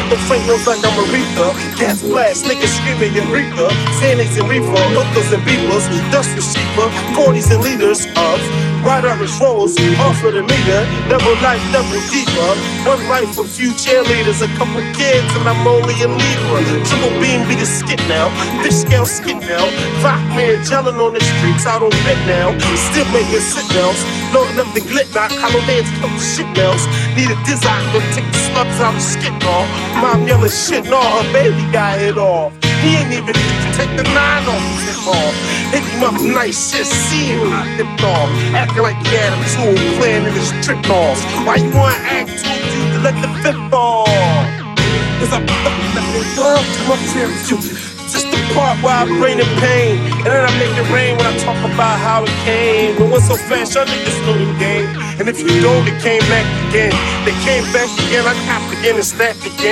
The frame looks like I'm a reaper. Gas blast, niggas screaming Eureka. Xanax and reefer, hookers and beepers. Dust for sheeper, cornies and leaders of right Irish rolls, off of the meter. Double life, double deeper. One life, a few cheerleaders, a couple kids, and I'm only a leader. Triple beam be the skit now. Fish scale skit now. Rock man gelling on the streets out on bed now. Still making sit downs. Loading up the glit knock. Hollow heads, couple shit nails. Need a design to take the slugs out of skit off. Mom yelling shit, no, her baby got hit off. He ain't even take the 9 off his hip off. Hit him up nice, just see him I dipped off. Acting like he had a tool playing in his trip offs. Why you wanna act too deep to let the fifth fall? Cause I'm let the world come up here with you. Just the part where I bring the pain, and then I make it rain when I talk about how it came. It went so fast, y'all niggas know the game. And if you don't, it came back again. They came back again, I tapped again and snapped again.